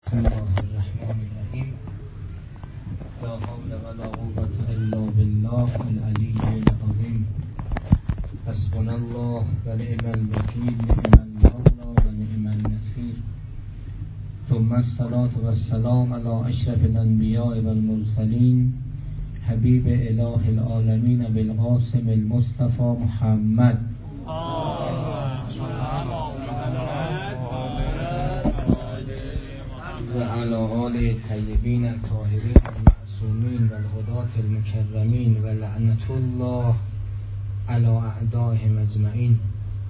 بسم الله الرحمن الرحیم. لا حول ولا قوة الا بالله العلی العظیم. حسبنا الله و نعم الوکیل، نعم المولى و نعم النصير. ثم الصلاة والسلام على اشرف الانبیاء والمرسلین، حبیب اله العالمین بالقاسم المصطفى محمد و علی آله الطیبین الطاهرین المعصومین و الهداة المکرمین و لعنت الله علی اعدائهم اجمعین.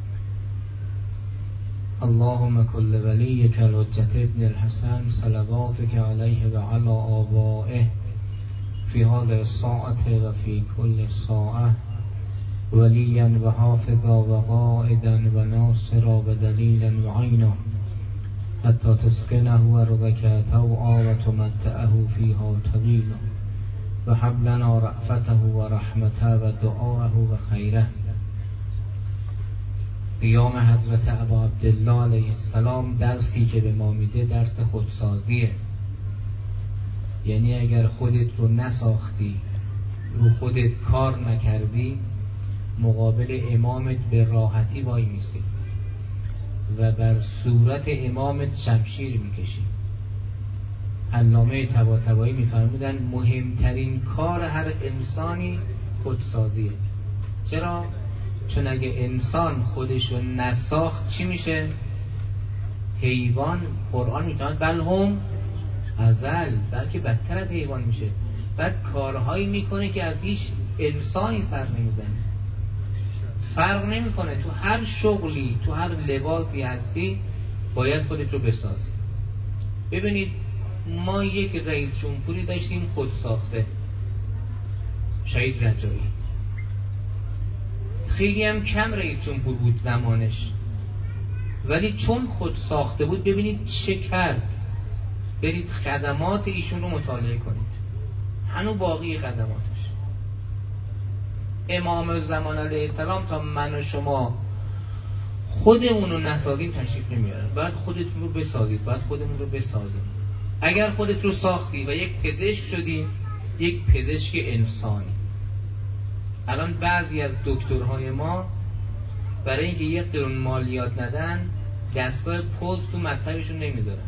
اللهم كل ولیک الحجة ابن الحسن صلواتك علیه و علی آبائه فی هذه الساعة و فی کل ساعة ولیا و حافظا و قائدا و ناصرا و دلیلا و عینا حتی تسکنه و رضک طوعا و تمتعه فیها طویلا و هب لنا رأفته و رحمته و دعاه و خیره. قیام حضرت ابا عبدالله علیه السلام درسی که به ما میده درس خودسازیه. یعنی اگر خودت رو نساختی، رو خودت کار نکردی، مقابل امامت به راحتی وای میستی و بر صورت امامت شمشیر میکشی. علامه طباطبایی میفرمودن مهمترین کار هر انسانی خودسازیه. چرا؟ چون اگه انسان خودشو نساخت چی میشه؟ حیوان. قرآن میتواند بل هم ازل، بلکه بدتر از حیوان میشه. بعد کارهایی میکنه که از هیچ انسانی سر نمیزنه. فرق نمیکنه، تو هر شغلی، تو هر لباسی هستی باید خودت رو بسازی. ببینید ما یک رئیس جمهوری داشتیم خود ساخته، شهید رجایی. خیلی هم کم رئیس جمهور بود زمانش، ولی چون خود ساخته بود ببینید چه کرد. برید خدمات ایشون رو مطالعه کنید، هنوز باقی خدماتش. امام زمان علیه السلام تا من و شما خودمون رو نسازیم تشریف نمیارن. باید خودتون رو بسازید، باید خودمون رو بسازیم. اگر خودت رو ساختی و یک پزشک شدی، یک پزشک انسانی. الان بعضی از دکترهای ما برای اینکه یک قرون مالیات ندن دستگاه پوز تو مطبشون نمیذارن.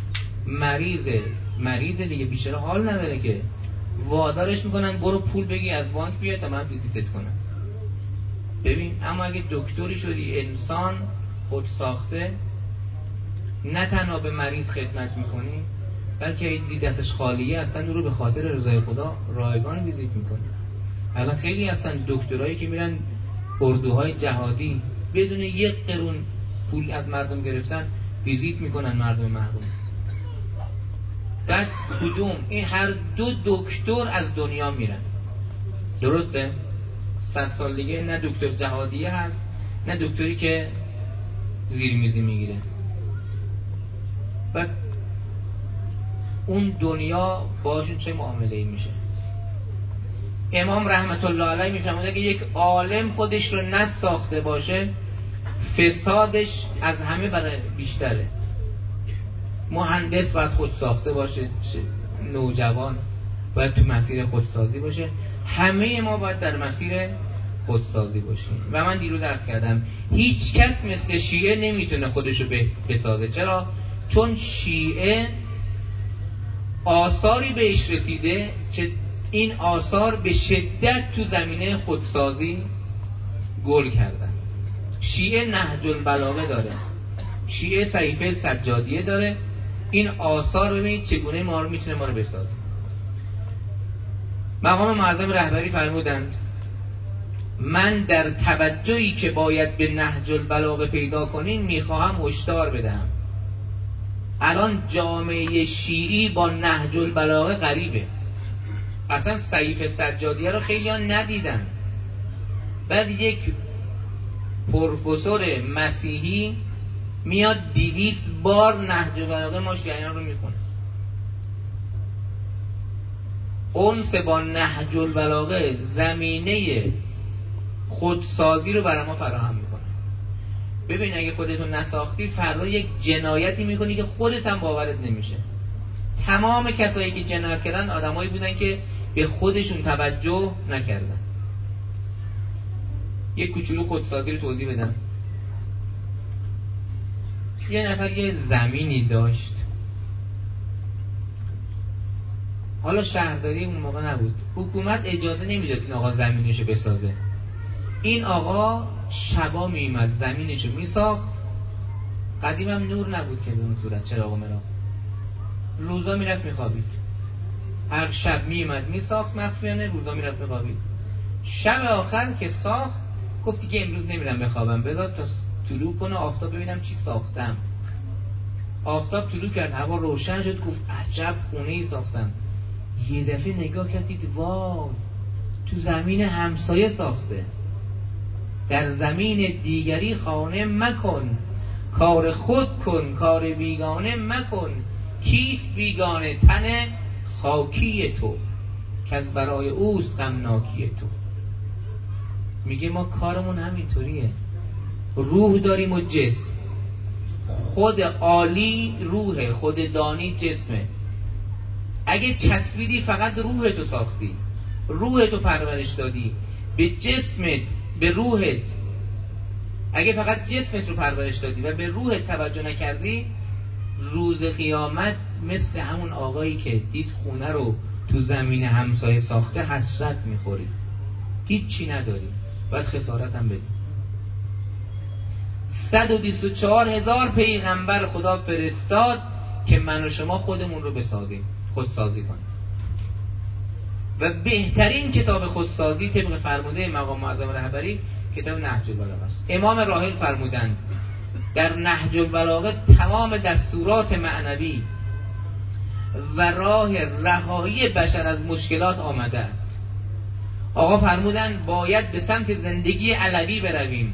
مریضه دیگه، بیچاره حال نداره که، وادارش میکنن برو پول بگی از بانک بیا تا من ویزیتت کنم. ببین، اما اگه دکتری شدی انسان خود ساخته، نه تنها به مریض خدمت میکنی، بلکه این دستش خالیه اصلا رو به خاطر رضای خدا رایگان ویزیت میکنی. الان خیلی هستن دکترایی که میرن اردوهای جهادی بدون یک قرون پول از مردم گرفتن ویزیت میکنن مردم محروم. بعد کدوم؟ این هر دو دکتر از دنیا میرن. درسته؟ 100 سال دیگه نه دکتر جهادیه هست نه دکتری که زیرمیزی میگیره. بعد اون دنیا باشون چه معامله ای میشه؟ امام رحمت الله علیه میفرموده که یک عالم خودش رو نساخته باشه فسادش از همه برای بیشتره. مهندس باید خود ساخته باشه، نوجوان باید تو مسیر خودسازی باشه، همه ما باید در مسیر خودسازی باشیم. و من دیروز عرض کردم هیچ کس مثل شیعه نمیتونه خودشو بسازه. چرا؟ چون شیعه آثاری بهش رسیده که این آثار به شدت تو زمینه خودسازی گل کردن. شیعه نهج البلاغه داره، شیعه صحیفه سجادیه داره. این آثار ببینید چگونه ما رو میتونه ما رو بسازه. مقام معظم رهبری فرمودند من در توجهی که باید به نهج البلاغه پیدا کنیم میخواهم هشدار بدهم. الان جامعه شیعی با نهج البلاغه غریبه. اصلا صحیفه سجادیه رو خیلی ها ندیدن. بعد یک پروفسور مسیحی میاد 200 بار نهج البلاغه ما شیعیان رو میخونه. اونس با نهج البلاغه زمینه خودسازی رو برای ما فراهم میکنه. ببین اگه خودتون نساختی فردا یک جنایتی میکنی که خودت هم باورت نمیشه. تمام کسایی که جنایت کردن آدمایی بودن که به خودشون توجه نکردن. یک کوچولو خودسازی رو توضیح بدم. یه نفر یه زمینی داشت، حالا شهرداری اون موقع نبود، حکومت اجازه نمیداد این آقا زمینشو بسازه. این آقا شبا میومد زمینشو میساخت. قدیم هم نور نبود که به اون صورت، چراغ و مراغ. روزا میرفت میخوابید. هر شب میومد میساخت مخفیانه، روزا میرفت میخوابید. شب آخر که ساخت گفت که امروز نمیرم بخوابم، بذار تا طلوع کنه آفتاب ببینم چی ساختم. آفتاب طلوع کرد، هوا روشن شد، گفت عجب خونه ای ساختم. یه دفعه نگاه کردید، وای تو زمین همسایه ساخته. در زمین دیگری خانه مکن، کار خود کن کار بیگانه مکن. کیست بیگانه؟ تن خاکی تو، که از برای اوست غمناکی تو. میگه ما کارمون همینطوریه. روح داریم و جسم. خود عالی روحه، خود دانی جسمه. اگه چسبیدی فقط روحتو ساختی، روحتو پرورش دادی، به جسمت به روحت، اگه فقط جسمت رو پرورش دادی و به روحت توجه نکردی، روز قیامت مثل همون آقایی که دید خونه رو تو زمین همسایه ساخته حسرت میخوری، هیچی نداری، باید خسارت هم بدی. 124,000 پیغمبر خدا فرستاد که من و شما خودمون رو بسازیم، خودسازی کنیم. و بهترین کتاب خودسازی طبق فرموده مقام معظم رهبری کتاب نهج البلاغه است. امام راحل فرمودند در نهج البلاغه تمام دستورات معنوی و راه رهایی بشر از مشکلات آمده است. آقا فرمودند باید به سمت زندگی علوی برویم.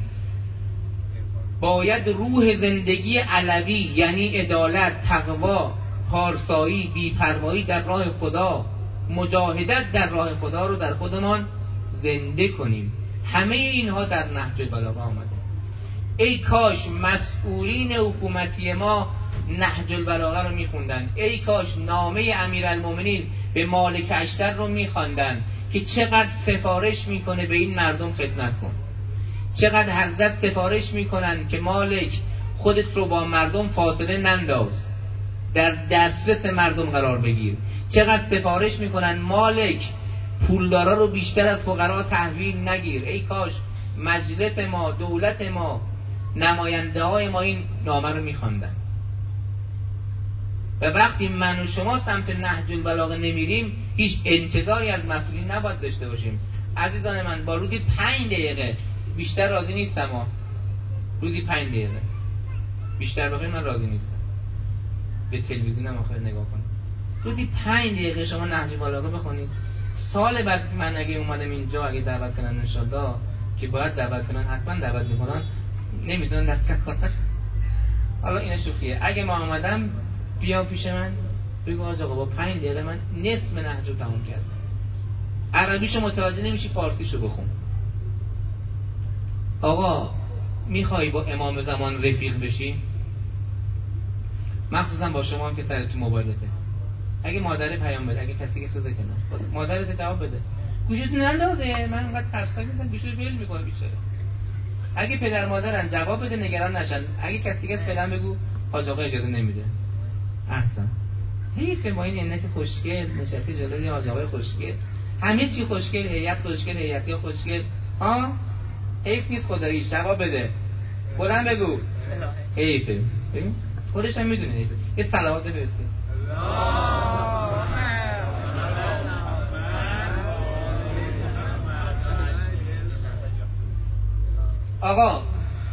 باید روح زندگی علوی یعنی عدالت، تقوا، پارسایی، بی‌پروایی در راه خدا، مجاهدت در راه خدا رو در خودمان زنده کنیم. همه اینها در نهج البلاغه آمده. ای کاش مسئولین حکومتی ما نهج البلاغه رو میخوندن. ای کاش نامه امیرالمومنین به مالک اشتر رو میخواندن که چقدر سفارش میکنه به این مردم خدمت کن. چقدر حضرت سفارش میکنن که مالک خودت رو با مردم فاصله ننداز، در دسترس مردم قرار بگیر. چقدر سفارش میکنن مالک پولدارا رو بیشتر از فقرا تحویل نگیر. ای کاش مجلس ما، دولت ما، نماینده های ما این نامه رو میخواندن. و وقتی من و شما سمت نهج البلاغه نمیریم، هیچ انتظاری از مسئولین نباید داشته باشیم. عزیزان من، با روزی 5 دقیقه بیشتر راضی نیستم. روزی 5 دقیقه بیشتر بخواید من راضی نیستم. به تلویزیونم آخر نگاه کنید. روزی 5 دقیقه شما نهج البلاغه بخونید. سال بعد من اگه اومدم اینجا، اگه دعوت کنن انشالله، که باید دعوت کنن، حتما دعوت میکنن، نمیتونن دعوت کنن. حالا این شوخیه. اگه ما اومدم بیا پیش من بگو آقا با 5 دقیقه من نصف نهج رو تموم کردم. عربیشو متوجه نمیشی، فارسیشو بخون. آقا میخوای با امام زمان رفیق بشی؟ مخصوصا با شما هم که سر تو موبایلته. اگه مادر پیام بده، اگه کسی کس بذاره کنار، مادرت جواب بده. گوشت نندازه، من اونقدر ترسناک نیستم، گوشت ول میکنه بیچاره. اگه پدر مادرن جواب بده، نگران نشن. اگه کسی کس فعلا بگو حاج آقا اجازه نمیده. احسن. حیف ما این عینک خوشگل نشستی جلوی حاج آقای خوشگل، همه چی خوشگل، هیئت خوشگل، هیئتی خوشگل. ها حیف نیست خدایی. جواب بده، بلند بگو حیفه. ببین خودش هم میدونه حیفه. یه صلوات بفرسته. آقا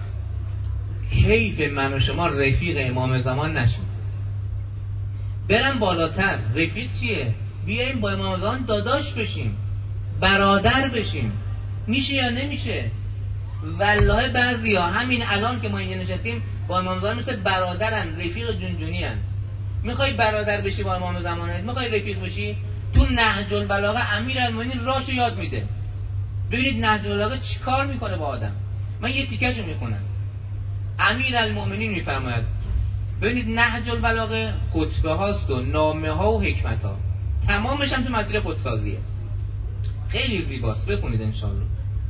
حیف من و شما رفیق امام زمان نشیم. برم بالاتر. رفیق چیه؟ بیاییم با امام زمان داداش بشیم، برادر بشیم. میشه یا نمیشه؟ والله بعضیا همین الان که ما اینجا نشستیم با امام زمان مثل برادرن، رفیق جونجونی هن. میخوای برادر بشی با امام زمانت؟ میخوای رفیق بشی؟ تو نهج البلاغه امیرالمومنین راشو یاد میده. ببینید نهج البلاغه چی کار میکنه با آدم. من یه تیکشو میخونم. امیرالمومنین میفرماید ببینید نهج البلاغه خطبه هاست و نامه ها و حکمت ها، تمامش هم تو مسیر خودسازیه. خیلی زیباست، بخونید انشالله.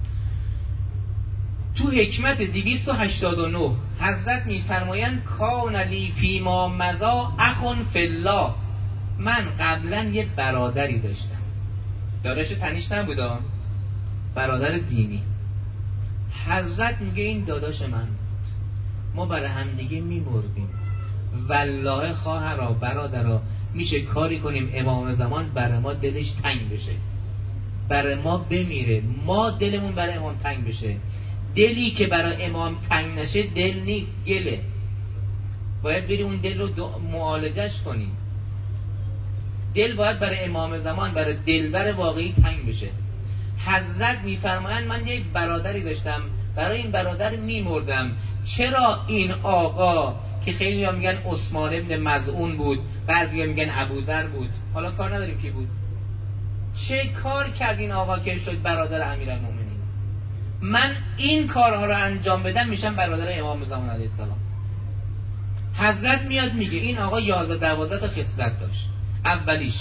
تو حکمت 289 حضرت میفرمایند کان لی فیما مضا اخون فی الله، من قبلا یه برادری داشتم، داداش تنیش نبودا، برادر دینی. حضرت میگه این داداش من بود، ما برای همدیگه میمردیم. والله خواهرا برادرا میشه کاری کنیم امام زمان برای ما دلش تنگ بشه، برای ما بمیره، ما دلمون برای امام تنگ بشه. دلی که برای امام تنگ نشه دل نیست، گله. باید بریم اون دل رو معالجش کنیم. دل باید برای امام زمان، برای دلبر واقعی تنگ بشه. حضرت میفرمایند من یک برادری داشتم، برای این برادر میمردم. چرا این آقا که خیلی ها میگن عثمان ابن مظعون بود، بعضی ها میگن ابوذر بود، حالا کار نداریم کی بود، چه کار کرد این آقا که شد برادر امیرالمومنین؟ من این کارها رو انجام بدم میشم برادر امام زمان علیه السلام. حضرت میاد میگه این آقا 11-12 تا خصلت داشت. اولیش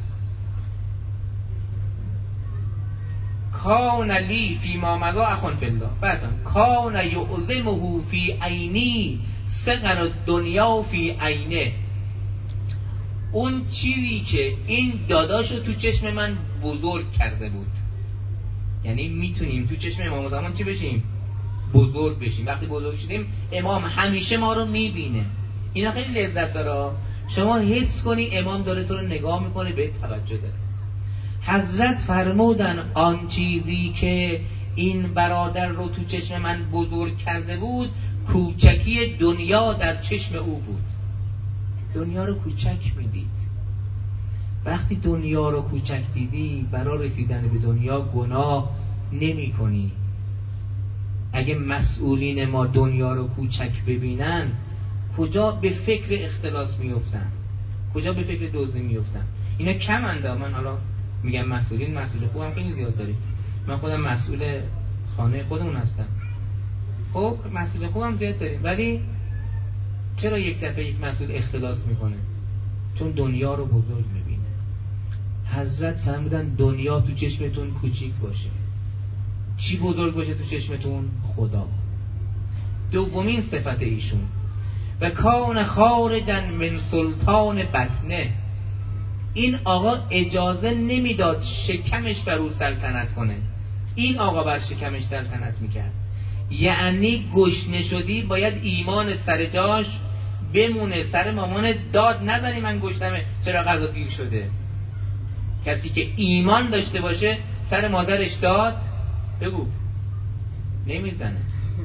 کان لی فی ما مضا اخون فی الله، بعدم کان یعظمه فی عینی صغر الدنیا فی عینه، اون چیزی که این داداشو تو چشم من بزرگ کرده بود. یعنی میتونیم تو چشم امام زمان چی بشیم؟ بزرگ بشیم. وقتی بزرگ شدیم امام همیشه ما رو میبینه. اینا خیلی لذت داره، شما حس کنی امام داره تو رو نگاه میکنه، به توجه داره. حضرت فرمودن آن چیزی که این برادر رو تو چشم من بزرگ کرده بود کوچکی دنیا در چشم او بود. دنیا رو کوچک میدید. وقتی دنیا رو کوچک دیدی برای رسیدن به دنیا گناه نمی کنی. اگه مسئولین ما دنیا رو کوچک ببینن کجا به فکر اختلاس میفتن، کجا به فکر دزدی میفتن. اینا کم انده. من حالا میگم مسئولین، مسئول خوب هم خیلی زیاد داریم. من خودم مسئول خانه خودمون هستم، خب مسئول خوب هم زیاد داریم، ولی چرا یک دفعه یک مسئول اختلاس میکنه؟ چون دنیا رو بزرگ میبینه. حضرت فرمودن دنیا تو چشمتون کوچیک باشه. چی بزرگ باشه تو چشمتون؟ خدا. دومین صفت ایشون و کان خارجا من سلطان بطنه، این آقا اجازه نمیداد شکمش بر او سلطنت کنه. این آقا بر شکمش سلطنت میکرد. یعنی گشنه شدی باید ایمان سر جاش بمونه. سر مامان داد نزنی من گشتمه چرا غذا دیر شده. کسی که ایمان داشته باشه سر مادرش داد بگو نمیزنه.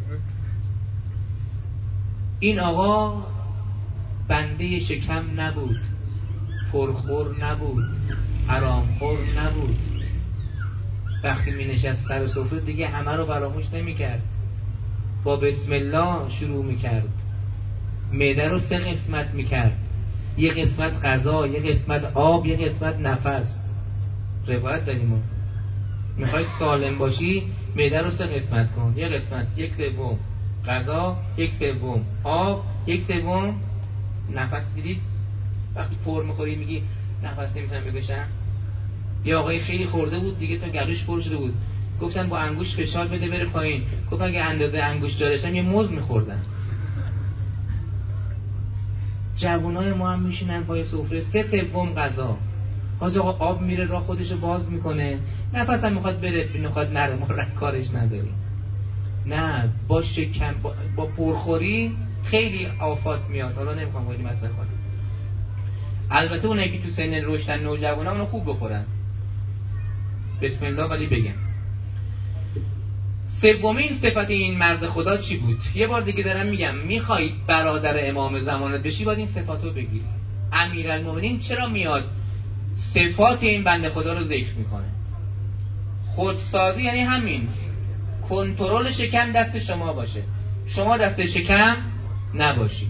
این آقا بنده شکم نبود، پرخور نبود، حرامخور نبود. وقتی می نشست سر سفره دیگه همه رو فراموش نمی کرد، با بسم الله شروع می کرد. معده رو 3 قسمت می کرد، 1 قسمت غذا، 1 قسمت آب، 1 قسمت نفس. روایت داریم ما میخوای سالم باشی معده رو 3 قسمت کن، 1 قسمت 1/3 غذا، 1/3 آب، 1/3 نفس. دیدید وقتی پر میخوری میگی نفس نمیتونم بکشم. یه آقای خیلی خورده بود دیگه تا گلوش پر شده بود، گفتن با انگوش فشار بده بره پایین. گفت اگه اندازه انگوش داشتم یه موز میخوردم. جوانای ما هم میشینن پای سفره 3/3 غذا. حاج آقا آب میره راه خودشو باز میکنه، نفس هم میخواد بره میخواد نره، ما کارش نداریم. نه با شکم با پرخوری خیلی آفات میاد. حالا نمیخوام خیلی مطرح کنم. البته اونایی که تو سن رشدن نوجوانا اونو خوب بخورن بسم الله. ولی بگم سومین صفت این مرد خدا چی بود؟ یه بار دیگه دارم میگم، میخوای برادر امام زمانت بشی باید این صفاتو بگیری. امیرالمومنین چرا میاد صفات این بنده خدا رو ذکر میکنه؟ خودسازی یعنی همین، کنترل شکم دست شما باشه، شما دست شکم نباشی.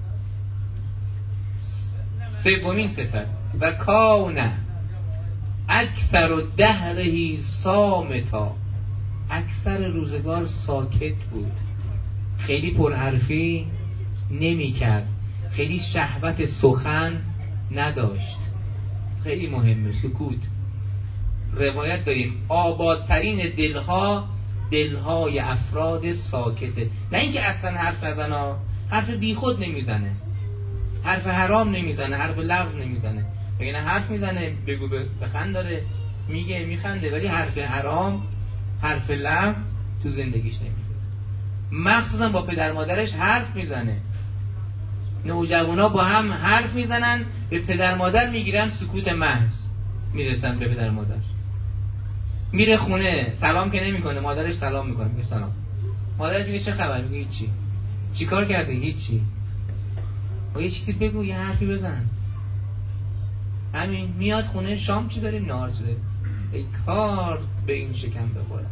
سومین صفت و کانه اکثر دهرهی صامتا، اکثر روزگار ساکت بود، خیلی پرحرفی نمی کرد. خیلی شهوت سخن نداشت. خیلی مهمه سکوت. روایت داریم آبادترین دلهای افراد ساکته. نه اینکه اصلا حرف نزنه، حرف بیخود نمیزنه، حرف حرام نمیزنه، حرف لغو نمیزنه. بگه نه حرف میزنه بگو بخند داره، میگه میخنده، ولی حرف حرام، حرف لغو تو زندگیش نمیزنه. مخصوصا با پدر مادرش حرف میزنه. نوجوانا با هم حرف میزنن، به پدر مادر میگیرن سکوت محض، میرسن به پدر مادر. میره خونه سلام که نمیکنه، مادرش سلام میکنه، میگه سلام. مادرش میگه چه خبر؟ میگه هیچی. چی کار کردی؟ هیچی. یه چیزی بگو، یه حرفی بزن. همین. میاد خونه شام چی داریم؟ نهار چی داریم؟ ای کار به این شکم بخورم.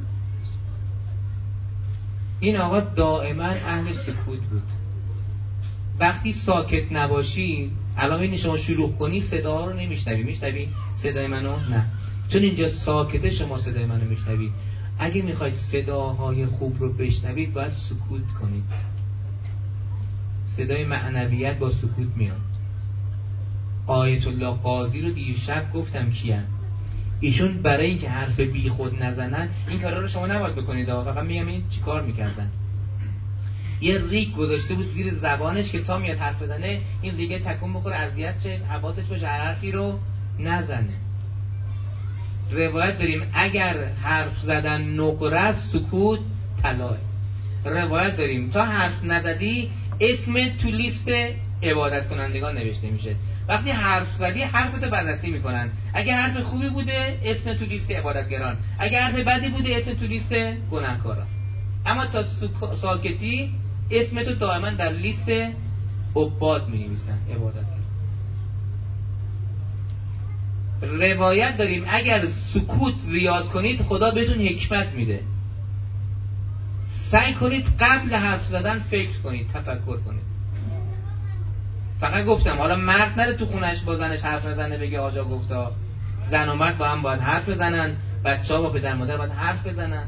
این آقا دائما اهل سکوت بود. وقتی ساکت نباشی، الان این شما شلوغ کنی صدا رو نمیشنوی. میشنوی صدای منو؟ نه، چون اینجا ساکته شما صدای منو میشنوی. اگه میخواید صداهای خوب رو بشنوید باید سکوت کنید. صدای معنویت با سکوت میاد. آیت الله قاضی رو دیشب گفتم کیان. ایشون برای اینکه حرف بی خود نزنن این کارا رو شما نباید بکنید. فقط میگم این چیکار میکردن. یه ریگ گذاشته بود زیر زبانش که تا میاد حرف بزنه این ریگه تکون بخوره، اذیت شه، حواسش باشه حرفی رو نزنه. روایت داریم اگر حرف زدن نقره است، سکوت طلاه. روایت داریم تا حرف نزدی اسم تو لیست عبادت کنندگان نوشته میشه. وقتی حرف زدی حرفتو بررسی میکنن. اگه حرف خوبی بوده اسم تو لیست عبادتگران، اگه حرف بدی بوده اسم تو لیست گناهکاران. اما تا ساکتی اسمتو دائما در لیست عباد می‌نویسن، عبادتگران. روایت داریم اگر سکوت زیاد کنید خدا بهتون حکمت میده. سعی کنید قبل حرف زدن فکر کنید، تفکر کنید. فقط گفتم حالا مرد نره تو خونش با زنش حرف نزنه بگه آجا گفتا. زن و مرد با هم باید حرف بزنن، بچه‌ها با پدر مادر باید حرف بزنن.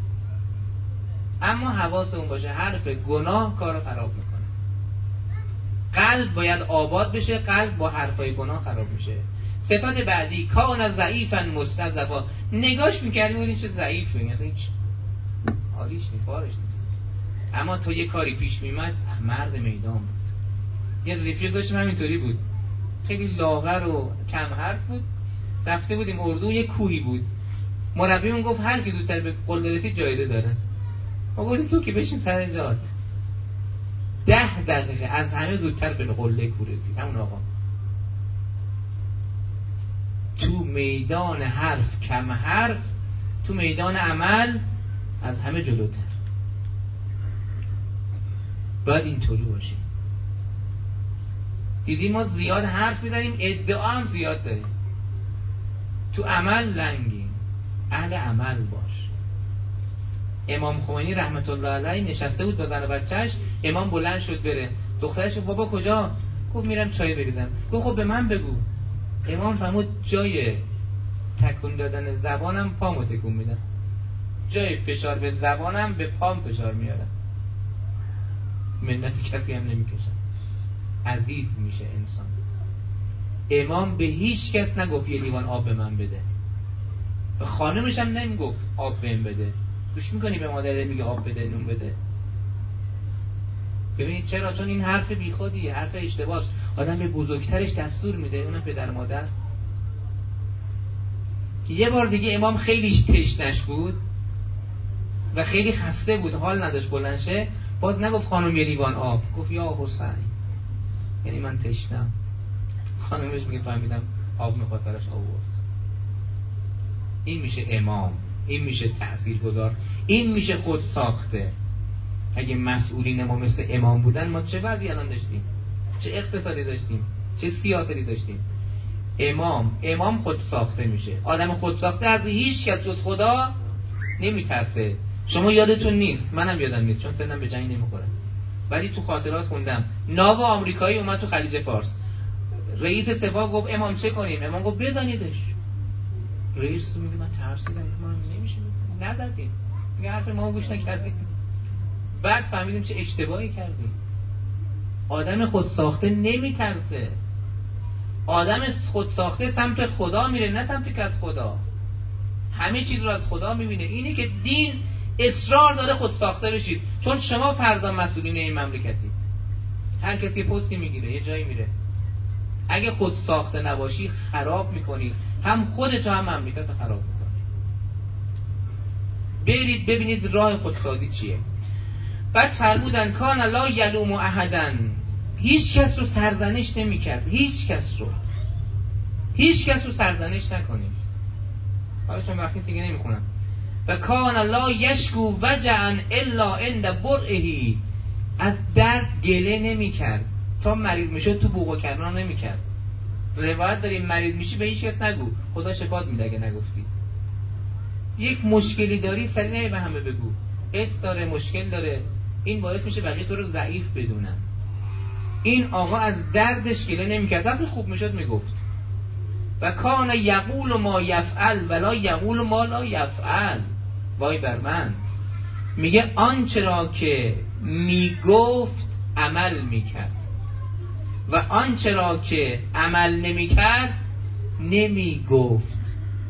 اما حواسمون باشه حرف گناه کارو خراب میکنه. قلب باید آباد بشه، قلب با حرفای گناه خراب میشه. صفت بعدی کان ضعیفا مستضعفا. نگاش میکردیم بودیم چه ضعیف بگیم، اصلا هیچ حالیش نیست، بارش نیست. اما تا یه کاری پیش میمد مرد میدان بود. یه رفیق داشتیم همینطوری بود، خیلی لاغر و کم حرف بود. رفته بودیم اردو، یه کوهی بود. مربیمون گفت هر کی زودتر به قله برسید جایزه داره. ما گفتیم تو که بشین سر جات. 10 دقیقه از همه زودتر به قله کوه رسید همون آقا. تو میدان حرف کم حرف، تو میدان عمل از همه جلوتر. باید اینطوری باشه. دیدیم ما زیاد حرف میزنیم، ادعا هم زیاد داریم، تو عمل لنگیم. اهل عمل باش. امام خمینی رحمت الله علیه نشسته بود با زن و بچهش. امام بلند شد بره، دخترش گفت بابا کجا؟ گفت میرم چای بریزم. گفت خب به من بگو. امام فرمود جای تکون دادن زبانم پامو تکون میدم، جای فشار به زبانم به پام فشار میارم، منت کسی هم نمیکشم. عزیز میشه انسان. امام به هیچ کس نگفت یه لیوان آب به من بده، به خانمش هم نمیگفت آب بهم بده. گوش میکنی به مادر میگه آب بده، نون بده؟ ببینید چرا؟ چون این حرف بیخودیه، حرف اشتباهه. آدم به بزرگترش دستور میده، اونم پدر مادر. یه بار دیگه امام خیلی تشنش بود و خیلی خسته بود، حال نداشت بلند شه. باز نگفت خانم یه لیوان آب، گفت یا حسین، یعنی من تشنم. خانمش میگه فهمیدم آب میخواد براش آورد. این میشه امام، این میشه تأثیرگذار، این میشه خود ساخته. اگه مسئولین ما مثل امام بودن ما چه وضعی الان داشتیم؟ چه اقتصادی داشتیم؟ چه سیاستی داشتیم؟ امام خود ساخته میشه. آدم خود ساخته از هیچ کس جز خدا نمیترسه. شما یادتون نیست، منم یادم نیست چون سنم به جنگ نمیخوره، ولی تو خاطرات خوندم ناو آمریکایی اومد تو خلیج فارس. رئیس سپاه گفت امام چه کنیم؟ امام گفت بزنیدش. رئیس میگه من ترسیدم، من نمیشه، نزدیم. میگه حرف ما گوش نکردیم. بعد فهمیدیم چه اشتباهی کردیم. آدم خودساخته نمیترسه. آدم خودساخته سمت خدا میره، نه سمت که از خدا. همه چیز رو از خدا میبینه. اینی که دین اصرار داره خودساخته بشید، چون شما فردا مسئولین این مملکتید. هر کسی پستی میگیره، یه جایی میره. اگه خودساخته نباشی خراب میکنی، هم خودتو هم مملکت خراب میکنی. برید ببینید راه خودسازی چیه. بعد فرمودن کان لا یلوم احدن، هیچ کس رو سرزنش نمیکرد. هیچ کس رو سرزنش نکنید. حالا چون وقتی دیگه نمیخونم. و کان لا یشکو وجعا الا عند برئه، از درد گله نمیکرد تا مریض میشد تو بوق و کرنا نمیکرد. روایت داریم مریض میشی به هیچ کس نگو، خدا شفات میده اگه نگفتی. یک مشکلی داری سریع به همه بگو، اس داره مشکل داره، این باعث میشه بقیه تو رو ضعیف بدونن. این آقا از دردش گله نمیکرد، وقتی خوب میشد میگفت. و کان یقول ما یفعل ولا یقول ما لا یفعل. وای بر من، میگه آنچه را که میگفت عمل میکرد و آنچه را که عمل نمیکرد نمیگفت.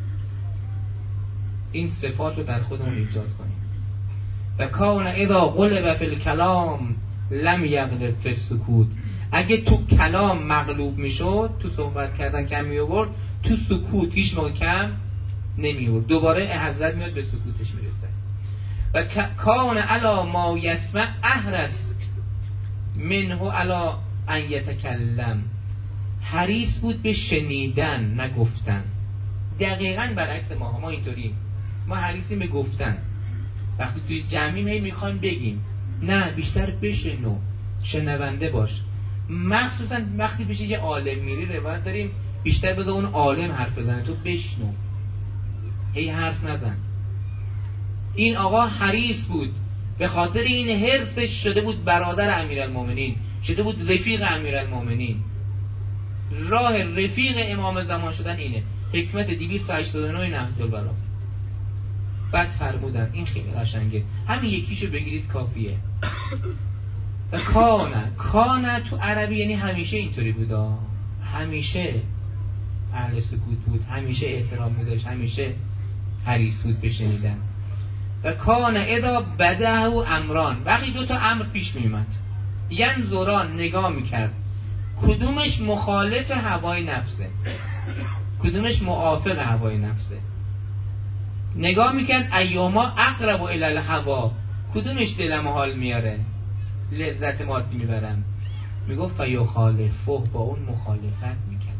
این صفات رو در خودمون ایجاد کنیم. و کان اذا غلب فی الکلام لم یغلب فی السکوت. اگه تو کلام مغلوب میشد، تو صحبت کردن کم می آورد، تو سکوت هیچ موقع کم نمی آورد. دوباره حضرت میاد به سکوتش میرسه. و کان علی ما یسمع احرس منه علی ان یتکلم. حریص بود به شنیدن نه گفتن. دقیقاً برعکس ما اینطوریم. ما حریصیم به گفتن. وقتی توی جمعیم هی میخوایم بگیم، نه بیشتر بشنو، شنونده باش. مخصوصا وقتی پیش یه عالم میری، روایت داریم بیشتر بذار اون عالم حرف بزنه، تو بشنو، هی حرف نزن. این آقا حریص بود، به خاطر این حرصش شده بود برادر امیرالمومنین، شده بود رفیق امیرالمومنین. راه رفیق امام زمان شدن اینه. حکمت 289 نهج البلاغه. بعد فرمودن این خیلی قشنگه، همین یکیشو بگیرید کافیه. و کانه تو عربی یعنی همیشه اینطوری بودا، همیشه اهل سکوت بود، همیشه احترام می‌داشت، همیشه حریص بود بشنیدن. و کان اذا بده امران، وقتی دو تا امر پیش میومد، ینظران نگاه میکرد، کدومش مخالف هوای نفسه، کدومش موافق هوای نفسه. نگاه میکرد ایوما اقرب الی الهوا، کدومش دلم حال میاره، لذت مادی میبرم. میگفت فیخالفه، با اون مخالفت میکرد.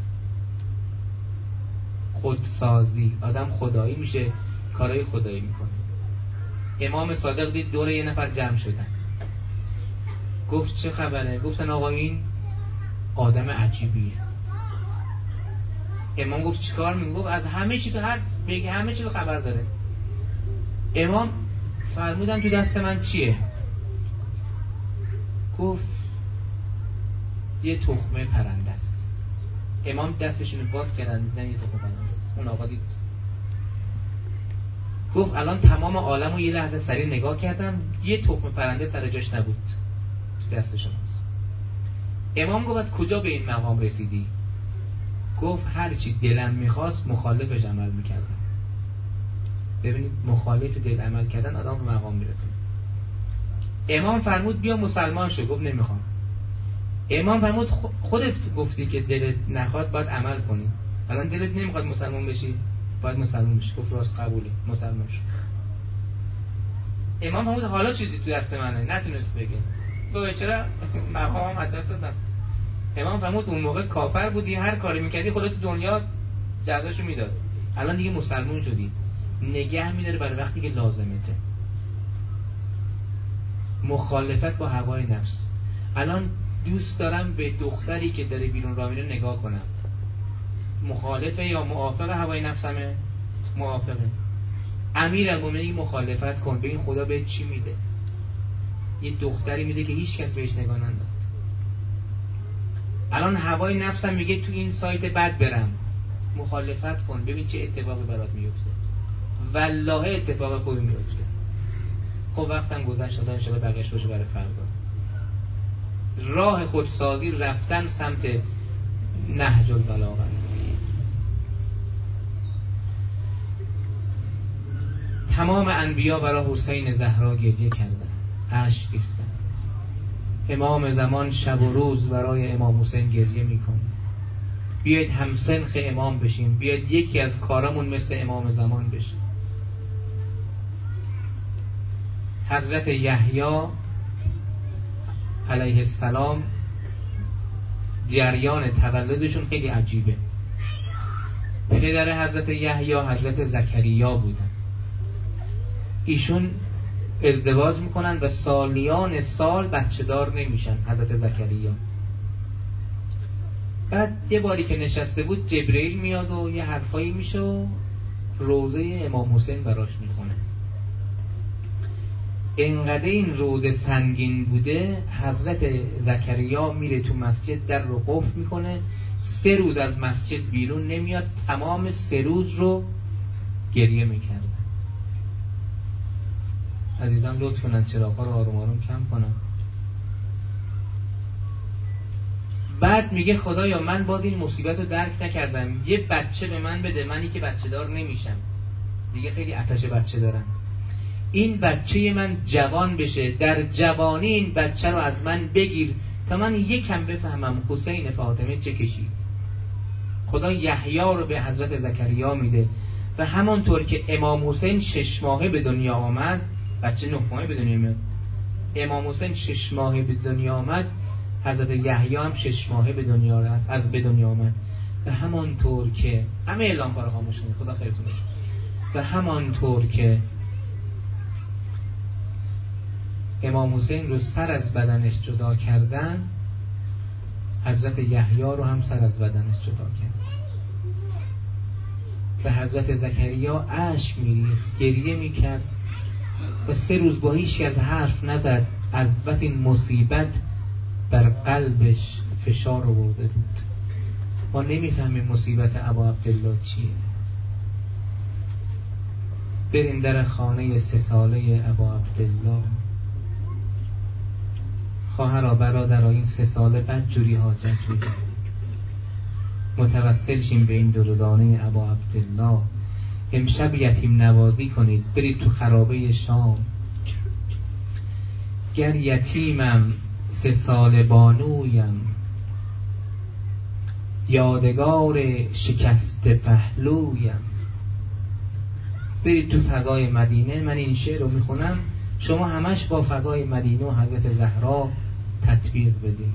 خودسازی، آدم خدایی میشه، کارهای خدایی میکنه. امام صادق دید دور یه نفر جمع شدن، گفت چه خبره؟ گفتن آقا این آدم عجیبیه. امام گفت چیکار میگه؟ گفت از همه چی، تو هر بگه همه چی رو خبر داره. امام فرمودن تو دست من چیه؟ گفت یه تخمه پرنده است. امام دستشون باز کردن دیدن یه تخمه پرنده است. اون آقا دید، گفت الان تمام عالم رو یه لحظه سریع نگاه کردم، یه تخمه پرنده سر جاش نبود تو دست شماست. امام گفت از کجا به این مقام رسیدی؟ گفت هر چی دلم میخواست مخالفش عمل میکردم. ببینید مخالف دل عمل کردن آدم به مقام میرسه. امام فرمود بیا مسلمان شو، گفت نمیخوام. امام فرمود خودت گفتی که دلت نخواد باید عمل کنی، الان دلت نمیخواد مسلمان بشی، باید مسلمان بشی. گفت راست قبوله، مسلمان شو. امام فرمود حالا چیزی تو دست منه، نتونست بگه. گفت چرا؟ مقام از دست دادم. امام فرمود اون موقع کافر بودی، هر کاری میکردی خدا تو دنیا جزاشو میداد، الان دیگه مسلمان شدی، نگه میداره برای وقتی که لازمته. مخالفت با هوای نفس. الان دوست دارم به دختری که داره بیرون راه میره نگاه کنم، مخالفه یا موافق هوای نفسمه؟ موافقه. امیرالمومنین مخالفت کن، به این خدا بهت چی میده؟ یه دختری میده که هیچ کس بهش نگاه ننداخت. الان هوای نفسم میگه تو این سایت بد برم، مخالفت کن ببین چه اتفاقی برات میفته. والله اتفاق خوبی میفته. خب وقتم گذشت، ان شاءالله بقیه‌اش باشه برای فردا. راه خودسازی رفتن سمت نهج البلاغه. تمام انبیا برای حسین زهرا گریه کردن، اشک ریختن. امام زمان شب و روز برای امام حسین گریه میکنه. بیاید همسنخ امام بشیم، بیاید یکی از کارمون مثل امام زمان بشه. حضرت یحیی علیه السلام جریان تولدشون خیلی عجیبه. پدر حضرت یحیی حضرت زکریا بودن. ایشون ازدواج میکنن و سالیان سال بچه دار نمیشن. حضرت زکریا بعد یه باری که نشسته بود جبرئیل میاد و یه حرفایی میشه و روزه امام حسین براش میخونه. اینقدر این روزه سنگین بوده حضرت زکریا میره تو مسجد، در رو قفل میکنه، 3 روز از مسجد بیرون نمیاد، تمام 3 روز رو گریه میکرد. عزیزان لطف کنن چراغا رو آروم آروم کم کنن. بعد میگه خدایا من باز این مصیبت رو درک نکردم، یه بچه به من بده، منی که بچه دار نمیشم، دیگه خیلی آتش بچه دارم، این بچه من جوان بشه، در جوانی این بچه رو از من بگیر تا من یکم بفهمم حسین فاطمه چه کشید. خدا یحیی رو به حضرت زکریا میده و همانطور که امام حسین 6 ماهه به دنیا آمد، بچه 9 ماهه به دنیا میاد، امام حسین 6 ماهه به دنیا آمد، حضرت یحیی هم 6 ماهه به دنیا رفت، از به دنیا آمد. و همانطور که همه اعلام کار خاموش کنید، خدا خیرتون بده. و همانطور که امام حسین رو سر از بدنش جدا کردن، حضرت یحیی رو هم سر از بدنش جدا کردن. و حضرت زکریا اشک میریخت، گریه میکرد و 3 روز با هیچ از حرف نزد. از بس این مصیبت بر قلبش فشار آورده بود. ما نمیفهمیم مصیبت ابا عبدالله چیه. بریم در خانه 3 ساله ابا عبدالله. خواهرا برادرها، این 3 ساله بدجوری حاجت میده. متوسل شیم به این دردانه ابا عبدالله. امشب یتیم نوازی کنید، برید تو خرابه شام. گر یتیمم 3 ساله بانویم، یادگار شکست پهلویم. برید تو فضای مدینه. من این شعر رو میخونم، شما همش با فضای مدینه و حضرت زهرا تطبیق بدید.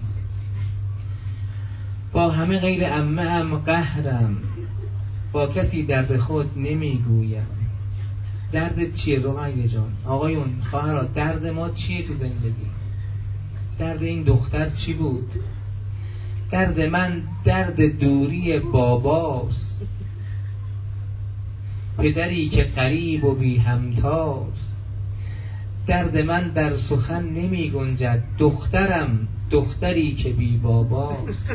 با همه غیر عمه ام قهرم، با کسی درد خود نمیگویم. درد چیه رقیه جان؟ آقایون، خواهرها، درد ما چیه تو زندگی؟ درد این دختر چی بود؟ درد من درد دوری باباست، پدری که قریب و بی همتاست. درد من در سخن نمی گنجد، دخترم دختری که بی باباست.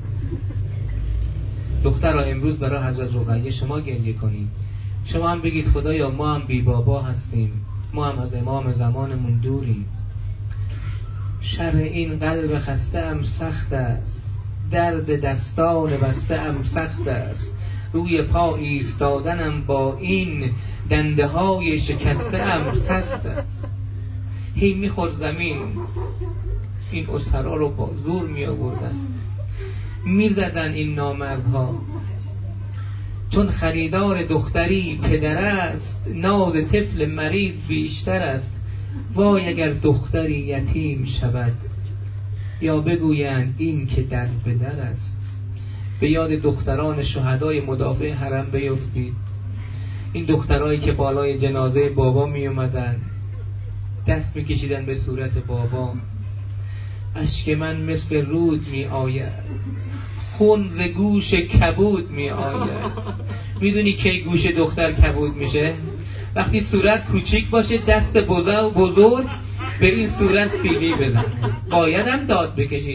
دخترها امروز برای حضرت رقیه شما گریه کنید، شما هم بگید خدایا ما هم بی بابا هستیم، ما هم از امام زمانمون دوریم. شرح این قلب خسته ام سخت است، درد دستان بسته ام سخت است. روی پا ایستادنم با این دنده های شکسته ام سخت است. هی میخورد زمین، این اسرا رو با زور می آوردن، میزدن این نامردها. چون خریدار دختری پدر است، ناز طفل مریض بیشتر است. وای اگر دختری یتیم شود، یا بگویند این که در به در است. به یاد دختران شهدای مدافع حرم بیفتید. این دخترایی که بالای جنازه بابا می اومدن، دست می کشیدن به صورت بابا. اشک من مثل رود می آید، خون ز گوش کبود می آید. میدونی کی گوش دختر کبود میشه؟ وقتی صورت کوچیک باشه، دست بزرگ به این صورت سیلی بزن. باید هم داد بکشی.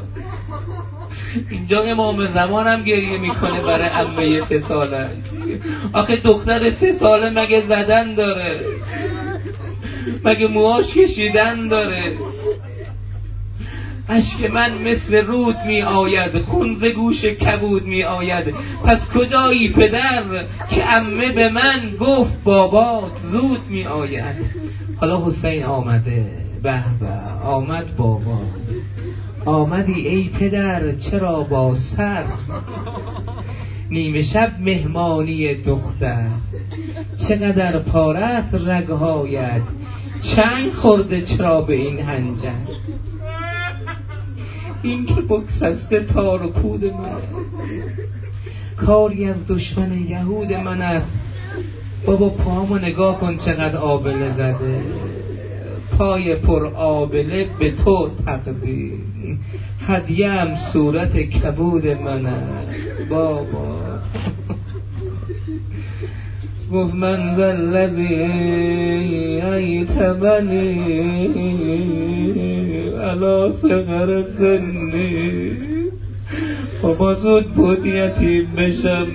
اینجا امام زمان هم گریه میکنه برای عمه 3 ساله. آخه دختر 3 ساله مگه زدن داره؟ مگه موهاش کشیدن داره؟ اشک من مثل رود می آید، خون ز گوش کبود می آید. پس کجایی پدر که عمه به من گفت بابات زود می آید. حالا حسین آمده، به به آمد بابا. آمدی ای پدر چرا با سر، نیمه شب مهمانی دختر. چقدر پارت رگهایت، چنگ خورده چرا به این هنجر. این که بگسسته تار و پود من، کاری از دشمن یهود من است. بابا پامو نگاه کن چقدر آبله زده، پای پر آبله به تو تقدیم، هدیم صورت کبود من است. بابا گفت من ذا الذی ایتمنی علی صغر سنی. بابا زود بود یتیم بشم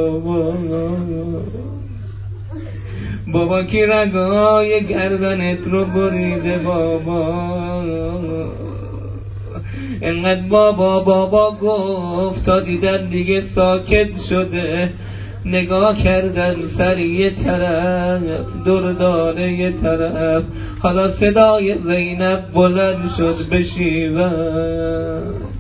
بابا کی رگای گردنت رو بریده بابا. انقدر بابا گفت تا دیدن دیگه ساکت شده. نگاه کردن سر یه طرف، دردانه یه طرف. حالا صدای زینب بلند شد به شیون.